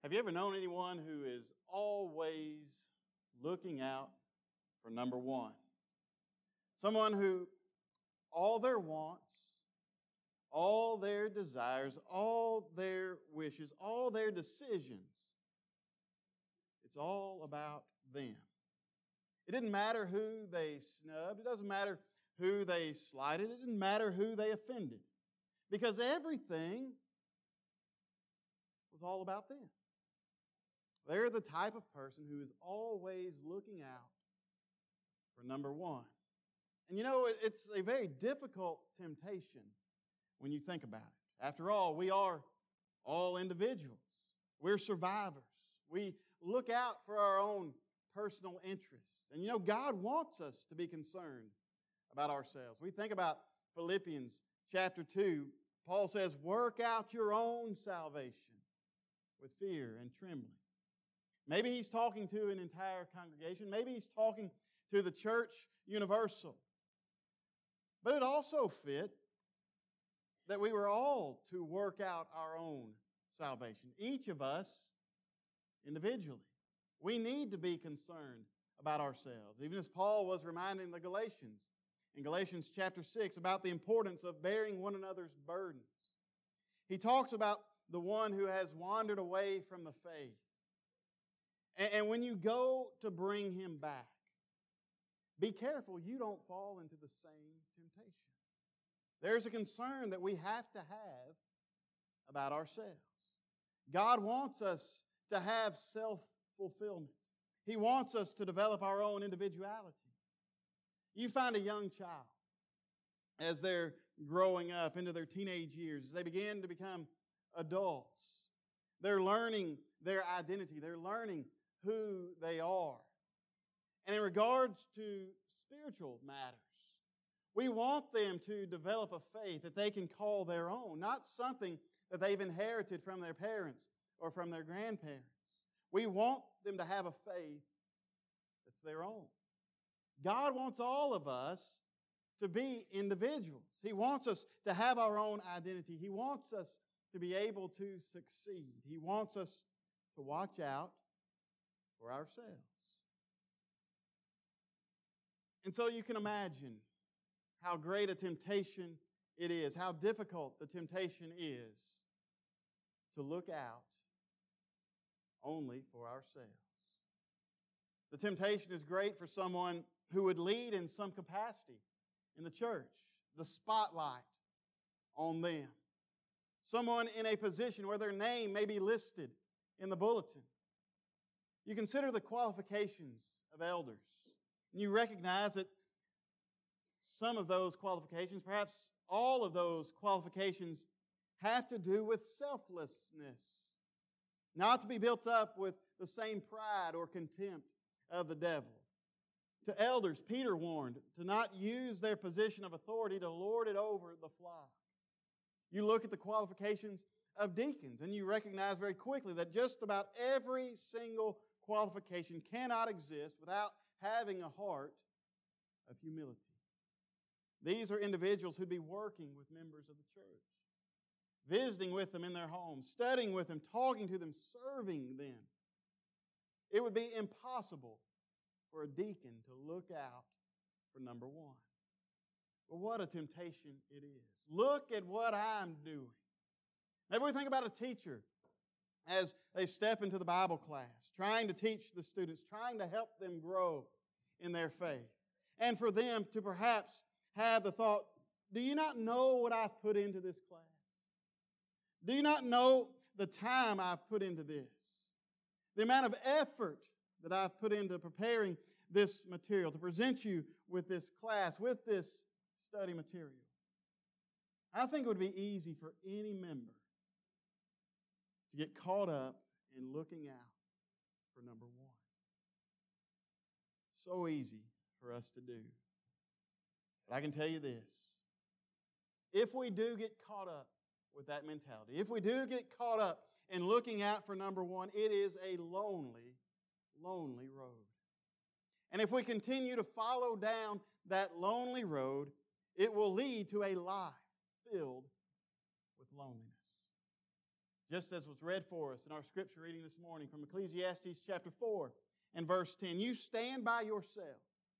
Have you ever known anyone who is always looking out for number one? Someone who all their wants, all their desires, all their wishes, all their decisions, it's all about them. It didn't matter who they snubbed. It doesn't matter who they slighted. It didn't matter who they offended. Because everything was all about them. They're the type of person who is always looking out for number one. And you know, it's a very difficult temptation when you think about it. After all, we are all individuals. We're survivors. We look out for our own personal interests. And you know, God wants us to be concerned about ourselves. We think about Philippians chapter 2. Paul says, work out your own salvation with fear and trembling. Maybe he's talking to an entire congregation. Maybe he's talking to the church universal. But it also fit that we were all to work out our own salvation. Each of us individually. We need to be concerned about ourselves. Even as Paul was reminding the Galatians in Galatians chapter 6 about the importance of bearing one another's burdens. He talks about the one who has wandered away from the faith. And when you go to bring him back, be careful you don't fall into the same temptation. There's a concern that we have to have about ourselves. God wants us to have self-fulfillment. He wants us to develop our own individuality. You find a young child as they're growing up into their teenage years, as they begin to become adults. They're learning their identity. They're learning who they are. And in regards to spiritual matters, we want them to develop a faith that they can call their own, not something that they've inherited from their parents or from their grandparents. We want them to have a faith that's their own. God wants all of us to be individuals. He wants us to have our own identity. He wants us to be able to succeed. He wants us to watch out for ourselves. And so you can imagine how great a temptation it is, how difficult the temptation is to look out only for ourselves. The temptation is great for someone who would lead in some capacity in the church, the spotlight on them. Someone in a position where their name may be listed in the bulletin. You consider the qualifications of elders. And you recognize that some of those qualifications, perhaps all of those qualifications, have to do with selflessness. Not to be built up with the same pride or contempt of the devil. To elders, Peter warned to not use their position of authority to lord it over the flock. You look at the qualifications of deacons and you recognize very quickly that just about every single qualification cannot exist without having a heart of humility. These are individuals who'd be working with members of the church, visiting with them in their homes, studying with them, talking to them, serving them. It would be impossible for a deacon to look out for number one. But what a temptation it is. Look at what I'm doing. Maybe we think about a teacher as they step into the Bible class, trying to teach the students, trying to help them grow in their faith. And for them to perhaps have the thought, do you not know what I've put into this class? Do you not know the time I've put into this? The amount of effort that I've put into preparing this material, to present you with this class, with this study material. I think it would be easy for any member to get caught up in looking out for number one. So easy for us to do. But I can tell you this. If we do get caught up with that mentality, if we do get caught up in looking out for number one, it is a lonely road. And if we continue to follow down that lonely road, it will lead to a life filled with loneliness. Just as was read for us in our scripture reading this morning from Ecclesiastes chapter 4 and verse 10. You stand by yourself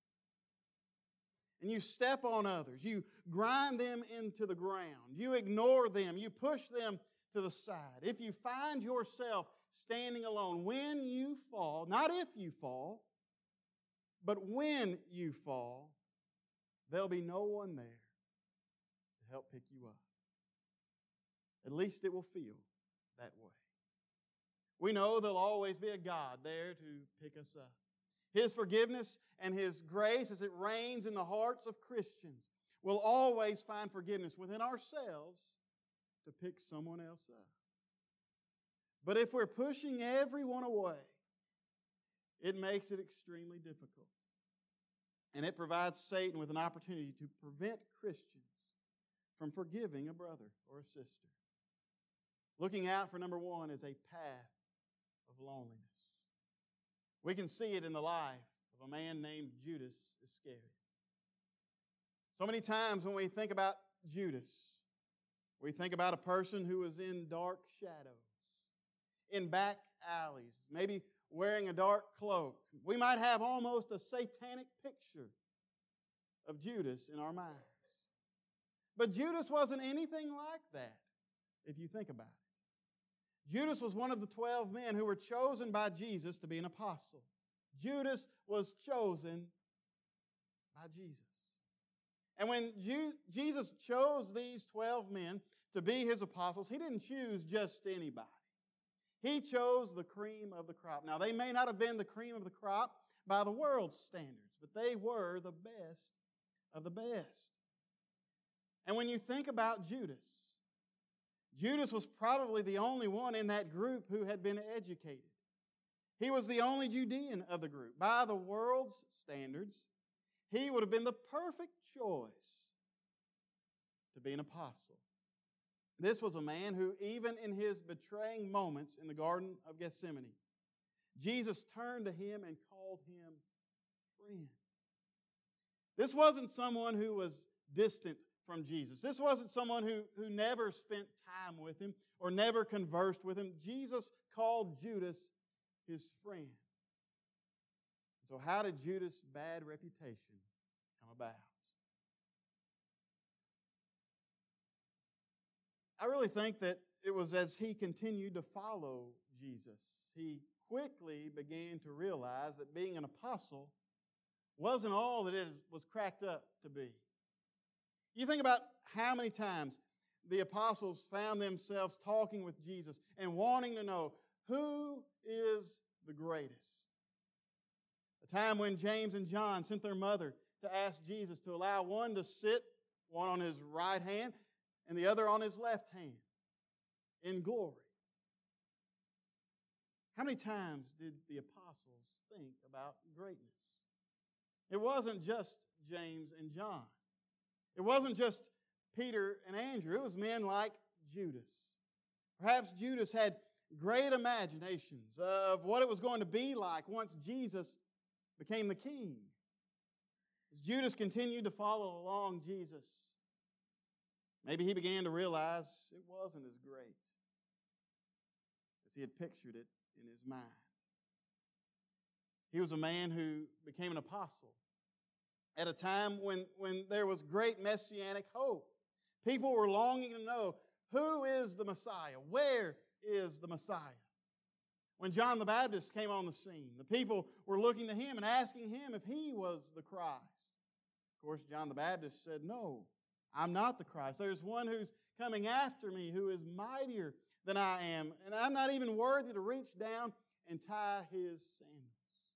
and you step on others. You grind them into the ground. You ignore them. You push them to the side. If you find yourself standing alone, when you fall, not if you fall, but when you fall, there'll be no one there to help pick you up. At least it will feel that way. We know there'll always be a God there to pick us up. His forgiveness and His grace, as it reigns in the hearts of Christians, will always find forgiveness within ourselves to pick someone else up. But if we're pushing everyone away, it makes it extremely difficult. And it provides Satan with an opportunity to prevent Christians from forgiving a brother or a sister. Looking out for number one is a path of loneliness. We can see it in the life of a man named Judas Iscariot. So many times when we think about Judas, we think about a person who was in dark shadows, in back alleys, maybe wearing a dark cloak. We might have almost a satanic picture of Judas in our minds. But Judas wasn't anything like that, if you think about it. Judas was one of the 12 men who were chosen by Jesus to be an apostle. Judas was chosen by Jesus. And when Jesus chose these 12 men to be His apostles, He didn't choose just anybody. He chose the cream of the crop. Now, they may not have been the cream of the crop by the world's standards, but they were the best of the best. And when you think about Judas, Judas was probably the only one in that group who had been educated. He was the only Judean of the group. By the world's standards, he would have been the perfect choice to be an apostle. This was a man who, even in his betraying moments in the Garden of Gethsemane, Jesus turned to him and called him friend. This wasn't someone who was distant from Jesus. This wasn't someone who never spent time with Him or never conversed with Him. Jesus called Judas His friend. So how did Judas' bad reputation come about? I really think that it was as he continued to follow Jesus, he quickly began to realize that being an apostle wasn't all that it was cracked up to be. You think about how many times the apostles found themselves talking with Jesus and wanting to know who is the greatest. A time when James and John sent their mother to ask Jesus to allow one to sit, one on His right hand and the other on His left hand in glory. How many times did the apostles think about greatness? It wasn't just James and John. It wasn't just Peter and Andrew. It was men like Judas. Perhaps Judas had great imaginations of what it was going to be like once Jesus became the king. As Judas continued to follow along Jesus, maybe he began to realize it wasn't as great as he had pictured it in his mind. He was a man who became an apostle at a time when there was great messianic hope. People were longing to know, who is the Messiah? Where is the Messiah? When John the Baptist came on the scene, the people were looking to him and asking him if he was the Christ. Of course, John the Baptist said, "No, I'm not the Christ. There's one who's coming after me who is mightier than I am, and I'm not even worthy to reach down and tie his sandals."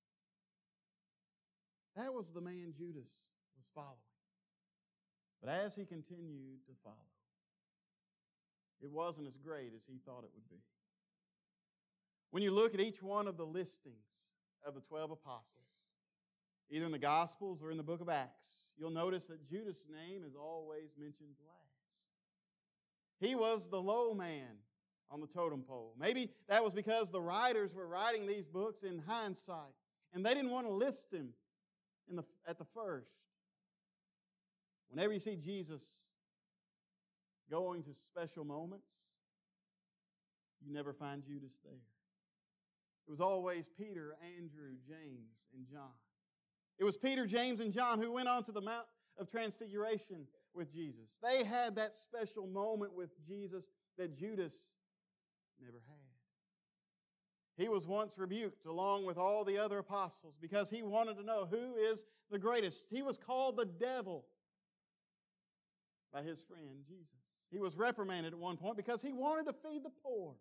That was the man Judas was following. But as he continued to follow, it wasn't as great as he thought it would be. When you look at each one of the listings of the 12 apostles, either in the Gospels or in the book of Acts, you'll notice that Judas' name is always mentioned last. He was the low man on the totem pole. Maybe that was because the writers were writing these books in hindsight, and they didn't want to list him at the first. Whenever you see Jesus going to special moments, you never find Judas there. It was always Peter, Andrew, James, and John. It was Peter, James, and John who went on to the Mount of Transfiguration with Jesus. They had that special moment with Jesus that Judas never had. He was once rebuked along with all the other apostles because he wanted to know who is the greatest. He was called the devil by his friend Jesus. He was reprimanded at one point because he wanted to feed the poor.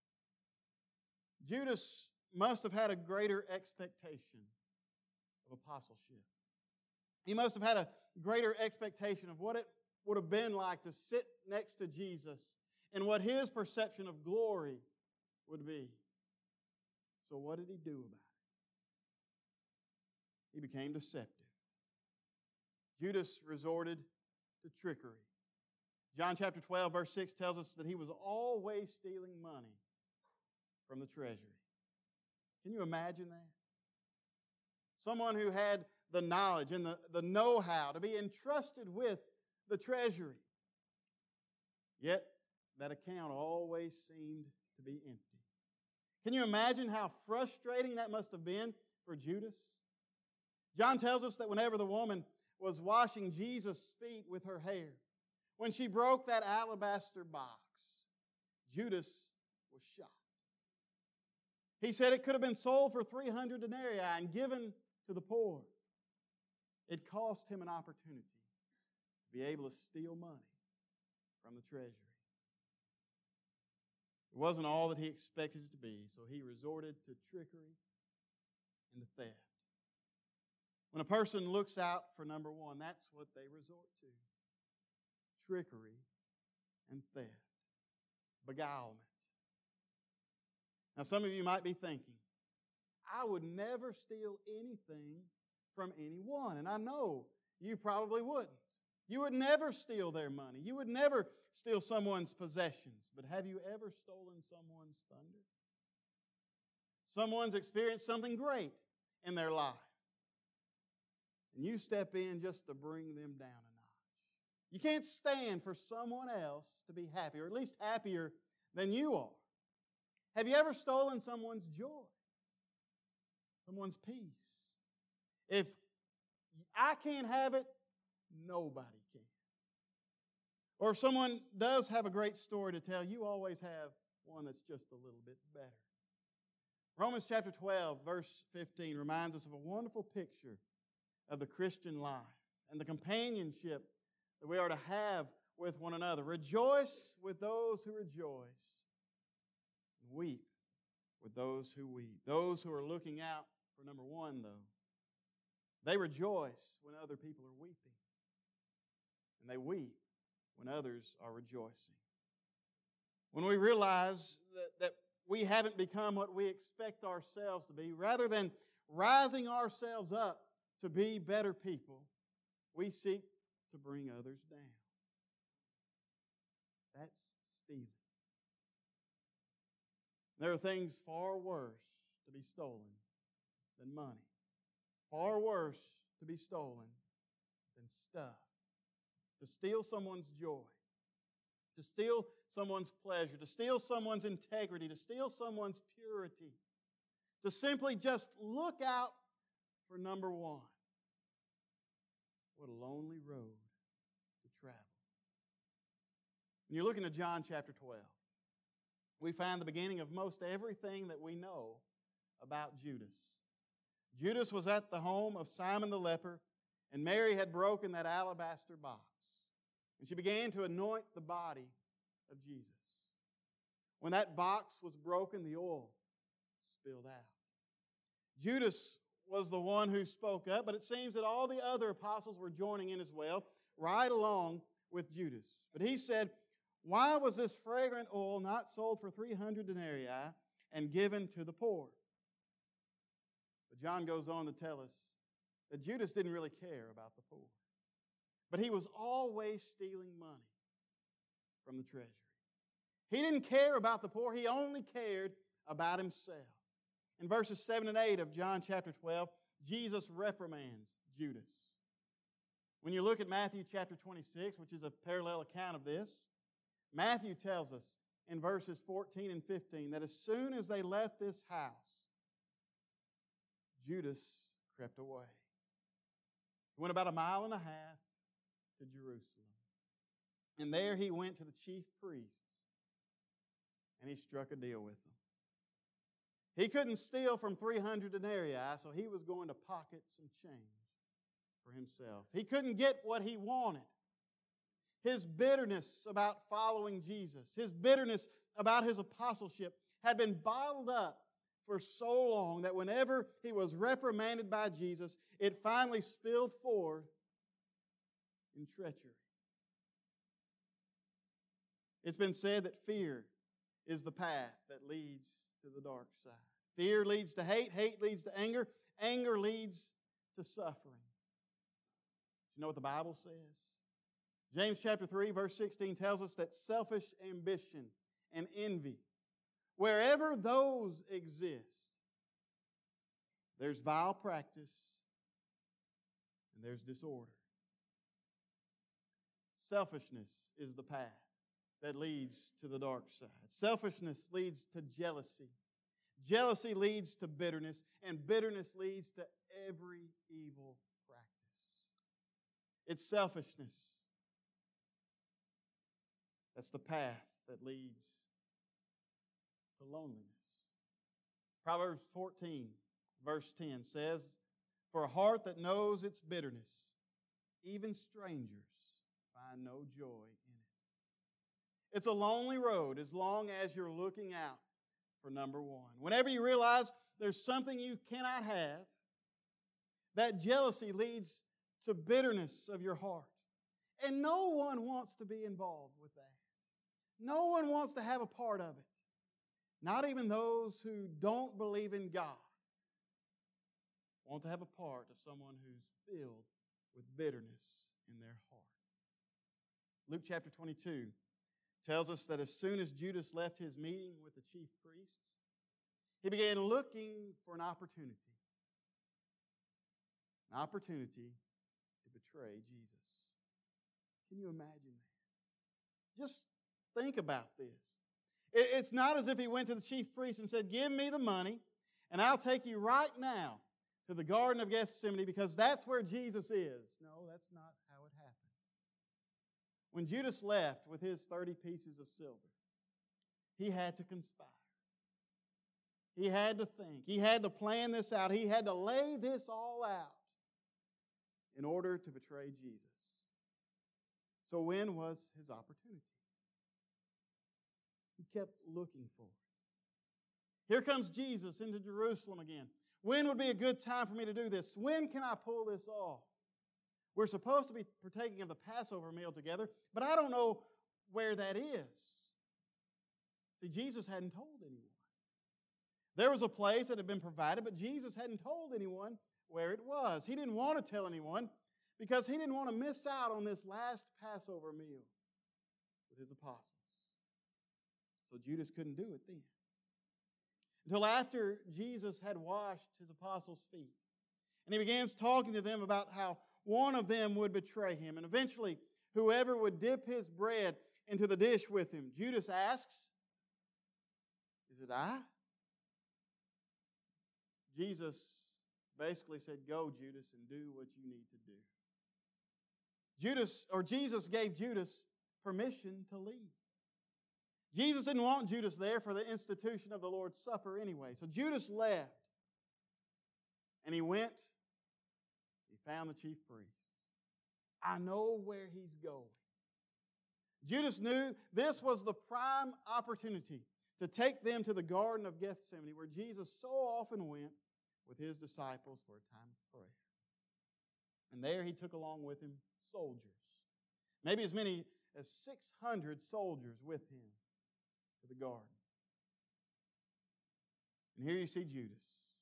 Judas must have had a greater expectation of apostleship. He must have had a greater expectation of what it would have been like to sit next to Jesus and what his perception of glory would be. So what did he do about it? He became deceptive. Judas resorted to trickery. John chapter 12, verse 6 tells us that he was always stealing money from the treasury. Can you imagine that? Someone who had the knowledge and the know-how to be entrusted with the treasury. Yet, that account always seemed to be empty. Can you imagine how frustrating that must have been for Judas? John tells us that whenever the woman was washing Jesus' feet with her hair, when she broke that alabaster box, Judas was shocked. He said it could have been sold for 300 denarii and given to the poor. It cost him an opportunity to be able to steal money from the treasury. It wasn't all that he expected it to be, so he resorted to trickery and to theft. When a person looks out for number one, that's what they resort to. Trickery and theft. Beguilement. Now, some of you might be thinking, I would never steal anything from anyone. And I know you probably wouldn't. You would never steal their money. You would never steal someone's possessions. But have you ever stolen someone's thunder? Someone's experienced something great in their life. And you step in just to bring them down a notch. You can't stand for someone else to be happy, or at least happier than you are. Have you ever stolen someone's joy? Someone's peace? If I can't have it, nobody can. Or if someone does have a great story to tell, you always have one that's just a little bit better. Romans chapter 12, verse 15 reminds us of a wonderful picture of the Christian life and the companionship that we are to have with one another. Rejoice with those who rejoice, and weep with those who weep. Those who are looking out for number one, though, they rejoice when other people are weeping, and they weep when others are rejoicing. When we realize that we haven't become what we expect ourselves to be, rather than rising ourselves up to be better people, we seek to bring others down. That's stealing. There are things far worse to be stolen than money. Far worse to be stolen than stuff. To steal someone's joy. To steal someone's pleasure. To steal someone's integrity. To steal someone's purity. To simply just look out for number one. What a lonely road to travel. When you're looking at John chapter 12, we find the beginning of most everything that we know about Judas. Judas was at the home of Simon the leper, and Mary had broken that alabaster box. And she began to anoint the body of Jesus. When that box was broken, the oil spilled out. Judas was the one who spoke up, but it seems that all the other apostles were joining in as well, right along with Judas. But he said, why was this fragrant oil not sold for 300 denarii and given to the poor? But John goes on to tell us that Judas didn't really care about the poor. But he was always stealing money from the treasury. He didn't care about the poor. He only cared about himself. In verses 7 and 8 of John chapter 12, Jesus reprimands Judas. When you look at Matthew chapter 26, which is a parallel account of this, Matthew tells us in verses 14 and 15 that as soon as they left this house, Judas crept away. He went about 1.5 miles to Jerusalem. And there he went to the chief priests and he struck a deal with them. He couldn't steal from 300 denarii, so he was going to pocket some change for himself. He couldn't get what he wanted. His bitterness about following Jesus, his bitterness about his apostleship had been bottled up for so long that whenever he was reprimanded by Jesus, it finally spilled forth in treachery. It's been said that fear is the path that leads to the dark side. Fear leads to hate, hate leads to anger, anger leads to suffering. You know what the Bible says? James chapter 3, verse 16 tells us that selfish ambition and envy, wherever those exist, there's vile practice and there's disorder. Selfishness is the path that leads to the dark side. Selfishness leads to jealousy. Jealousy leads to bitterness, and bitterness leads to every evil practice. It's selfishness. That's the path that leads to loneliness. Proverbs 14, verse 10 says, "For a heart that knows its bitterness, even strangers find no joy in it." It's a lonely road as long as you're looking out for number one. Whenever you realize there's something you cannot have, that jealousy leads to bitterness of your heart. And no one wants to be involved with that. No one wants to have a part of it. Not even those who don't believe in God want to have a part of someone who's filled with bitterness in their heart. Luke chapter 22 tells us that as soon as Judas left his meeting with the chief priests, he began looking for an opportunity to betray Jesus. Can you imagine that? Just think about this. It's not as if he went to the chief priest and said, "Give me the money, and I'll take you right now to the Garden of Gethsemane because that's where Jesus is." No, that's not how it happened. When Judas left with his 30 pieces of silver, he had to conspire. He had to think. He had to plan this out. He had to lay this all out in order to betray Jesus. So when was his opportunity? He kept looking for it. Here comes Jesus into Jerusalem again. When would be a good time for me to do this? When can I pull this off? We're supposed to be partaking of the Passover meal together, but I don't know where that is. See, Jesus hadn't told anyone. There was a place that had been provided, but Jesus hadn't told anyone where it was. He didn't want to tell anyone because he didn't want to miss out on this last Passover meal with his apostles. So Judas couldn't do it then. Until after Jesus had washed his apostles' feet. And he begins talking to them about how one of them would betray him. And eventually, whoever would dip his bread into the dish with him. Judas asks, "Is it I?" Jesus basically said, "Go, Judas, and do what you need to do." Jesus gave Judas permission to leave. Jesus didn't want Judas there for the institution of the Lord's Supper anyway. So Judas left. And he went. He found the chief priests. I know where he's going. Judas knew this was the prime opportunity to take them to the Garden of Gethsemane, where Jesus so often went with his disciples for a time of prayer. And there he took along with him soldiers. Maybe as many as 600 soldiers with him to the garden. And here you see Judas.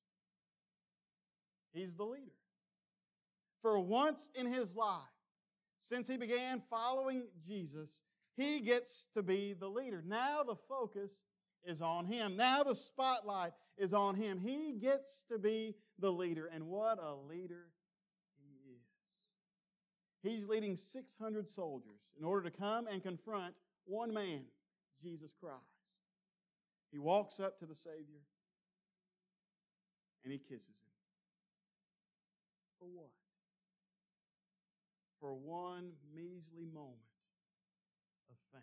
He's the leader. For once in his life, since he began following Jesus, he gets to be the leader. Now the focus is on him. Now the spotlight is on him. He gets to be the leader. And what a leader he is. He's leading 600 soldiers in order to come and confront one man, Jesus Christ. He walks up to the Savior and he kisses him. For what? For one measly moment of fame.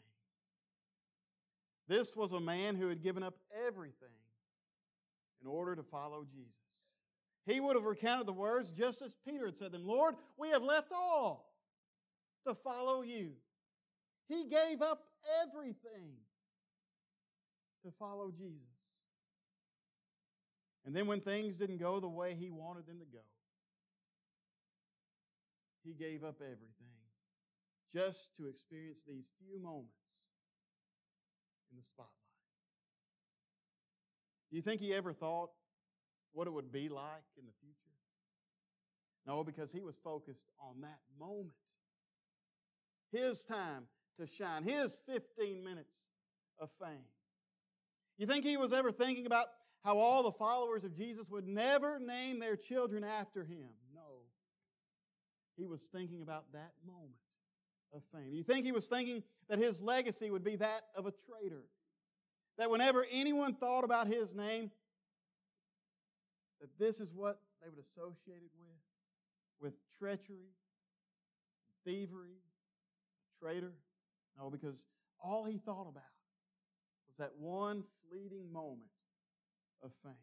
This was a man who had given up everything in order to follow Jesus. He would have recounted the words just as Peter had said them. Lord, we have left all to follow you. He gave up everything to follow Jesus. And then when things didn't go the way he wanted them to go, he gave up everything just to experience these few moments in the spotlight. Do you think he ever thought what it would be like in the future? No, because he was focused on that moment. His time to shine, his 15 minutes of fame. You think he was ever thinking about how all the followers of Jesus would never name their children after him? No. He was thinking about that moment of fame. You think he was thinking that his legacy would be that of a traitor? That whenever anyone thought about his name, that this is what they would associate it with treachery, thievery, traitor? No, because all he thought about was that one fleeting moment of fame.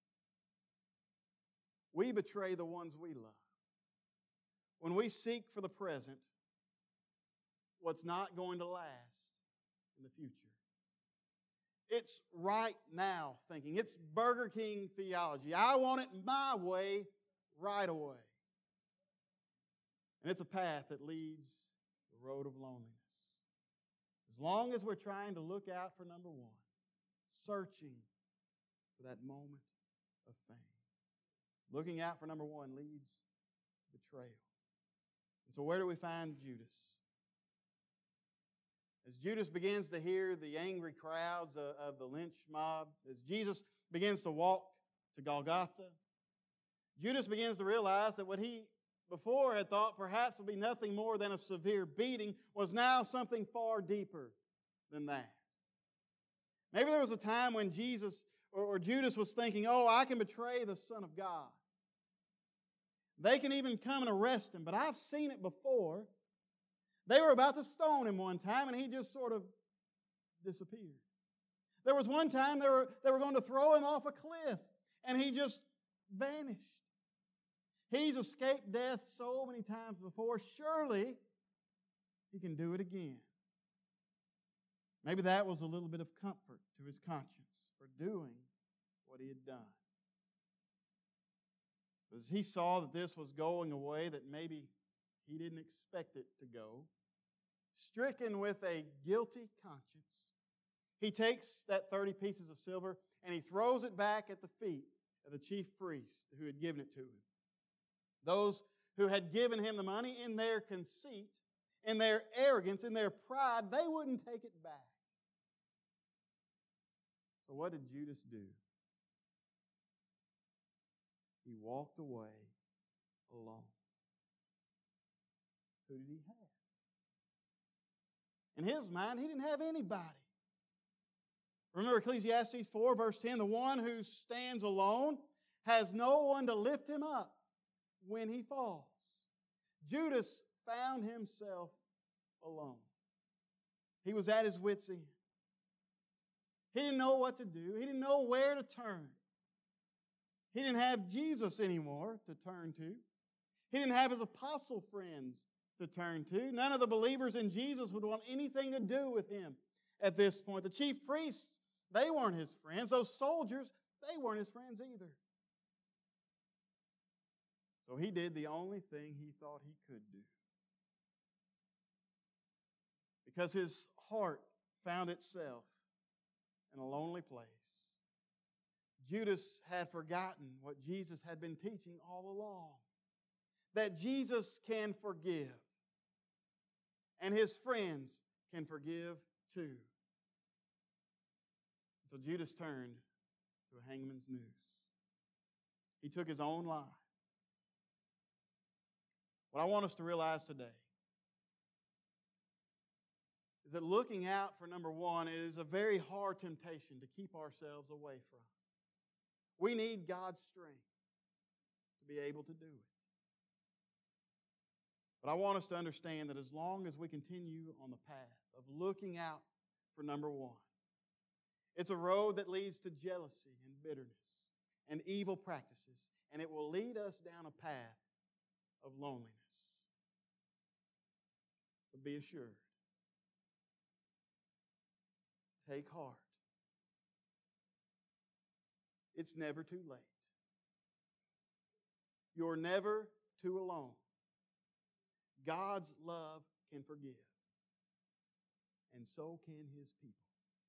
We betray the ones we love when we seek for the present what's not going to last in the future. It's right now thinking. It's Burger King theology. I want it my way right away. And it's a path that leads the road of loneliness. As long as we're trying to look out for number one, searching for that moment of fame. Looking out for number one leads to betrayal. And so where do we find Judas? As Judas begins to hear the angry crowds of the lynch mob, as Jesus begins to walk to Golgotha, Judas begins to realize that what he before had thought perhaps would be nothing more than a severe beating was now something far deeper than that. Maybe there was a time when Jesus or Judas was thinking, oh, I can betray the Son of God. They can even come and arrest him, but I've seen it before. They were about to stone him one time, and he just sort of disappeared. There was one time they were going to throw him off a cliff, and he just vanished. He's escaped death so many times before. Surely he can do it again. Maybe that was a little bit of comfort to his conscience for doing what he had done. As he saw that this was going a way that maybe he didn't expect it to go, stricken with a guilty conscience, he takes that 30 pieces of silver and he throws it back at the feet of the chief priest who had given it to him. Those who had given him the money, in their conceit, in their arrogance, in their pride, they wouldn't take it back. So what did Judas do? He walked away alone. Who did he have? In his mind, he didn't have anybody. Remember Ecclesiastes 4, verse 10, the one who stands alone has no one to lift him up when he falls. Judas found himself alone. He was at his wits' end. He didn't know what to do. He didn't know where to turn. He didn't have Jesus anymore to turn to. He didn't have his apostle friends to turn to. None of the believers in Jesus would want anything to do with him at this point. The chief priests, they weren't his friends. Those soldiers, they weren't his friends either. So he did the only thing he thought he could do. Because his heart found itself in a lonely place. Judas had forgotten what Jesus had been teaching all along. That Jesus can forgive. And his friends can forgive too. So Judas turned to a hangman's noose. He took his own life. What I want us to realize today is that looking out for number one is a very hard temptation to keep ourselves away from. We need God's strength to be able to do it. But I want us to understand that as long as we continue on the path of looking out for number one, it's a road that leads to jealousy and bitterness and evil practices, and it will lead us down a path of loneliness. But be assured, take heart. It's never too late. You're never too alone. God's love can forgive, and so can His people.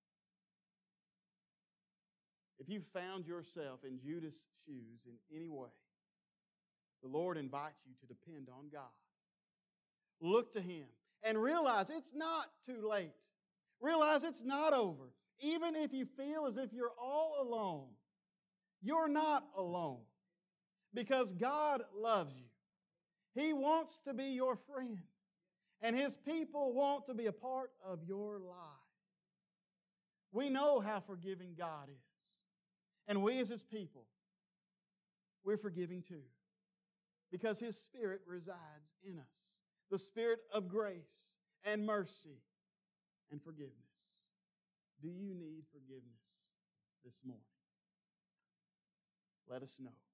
If you found yourself in Judas' shoes in any way, the Lord invites you to depend on God. Look to Him and realize it's not too late. Realize it's not over. Even if you feel as if you're all alone, you're not alone because God loves you. He wants to be your friend, and His people want to be a part of your life. We know how forgiving God is. And we as His people, we're forgiving too. Because His Spirit resides in us. The Spirit of grace and mercy and forgiveness. Do you need forgiveness this morning? Let us know.